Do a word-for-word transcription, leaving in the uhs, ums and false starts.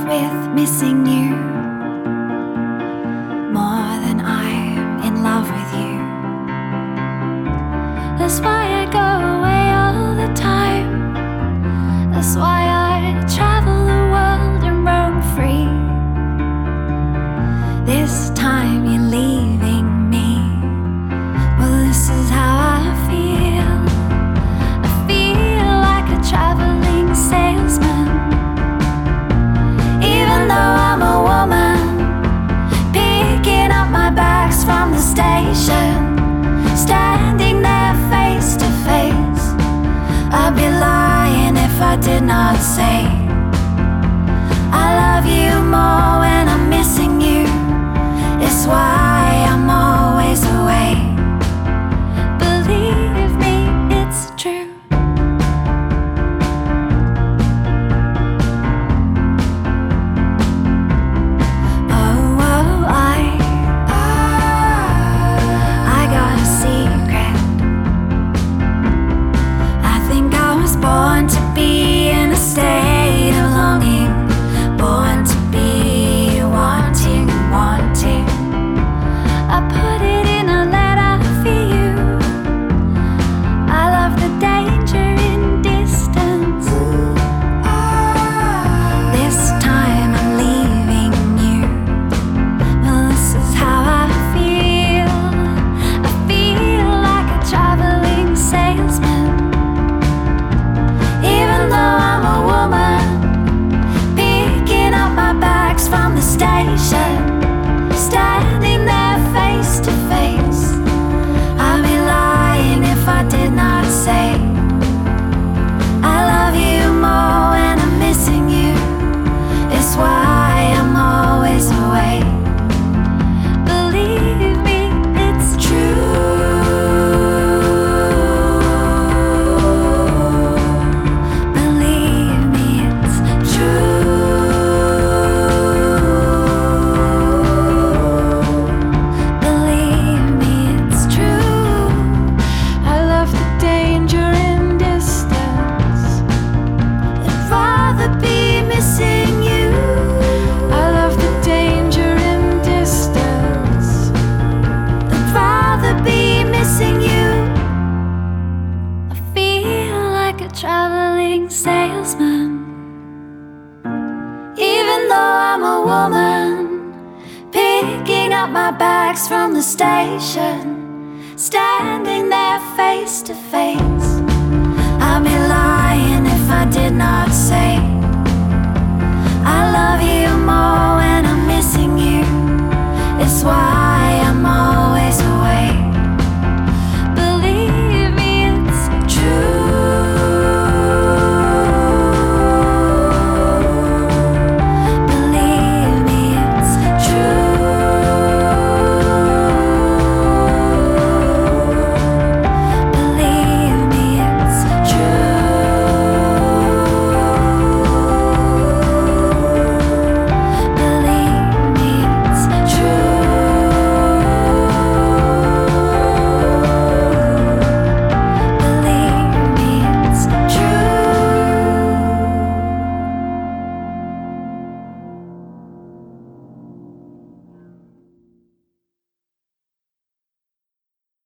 with missing you more than I'm in love with you. That's why I go away all the time. That's why I travel the world and roam free. This time you're leaving me. Well, this is how I feel. I feel like a traveling salesman. Even though I'm a woman, picking up my bags from the station, standing there face to face. I'd be lying if I did not say I love you more when I'm missing you. It's why I'm always away. Believe me, it's true. Oh, oh, I I got a secret. I think I was born to be in a state of longing, born to be wanting, wanting. I put it in a letter for you. I love the danger in distance. This time I'm leaving you. Well, this is how I feel. I feel like a traveling salesman. Even though I'm a woman, picking up my bags from the station, standing there face to face. I'd be lying if I did not say I love you more when I'm missing you. It's why I'm always away. Believe me, it's true. Believe me, it's true. Believe me, it's true. I love the danger in distance. I'd rather be missing you. I love the danger in distance. I'd rather be missing you. I feel like a traveling salesman. Even though I'm a woman, picking up my bags from the station, standing there face to face. I'd be lying if I did not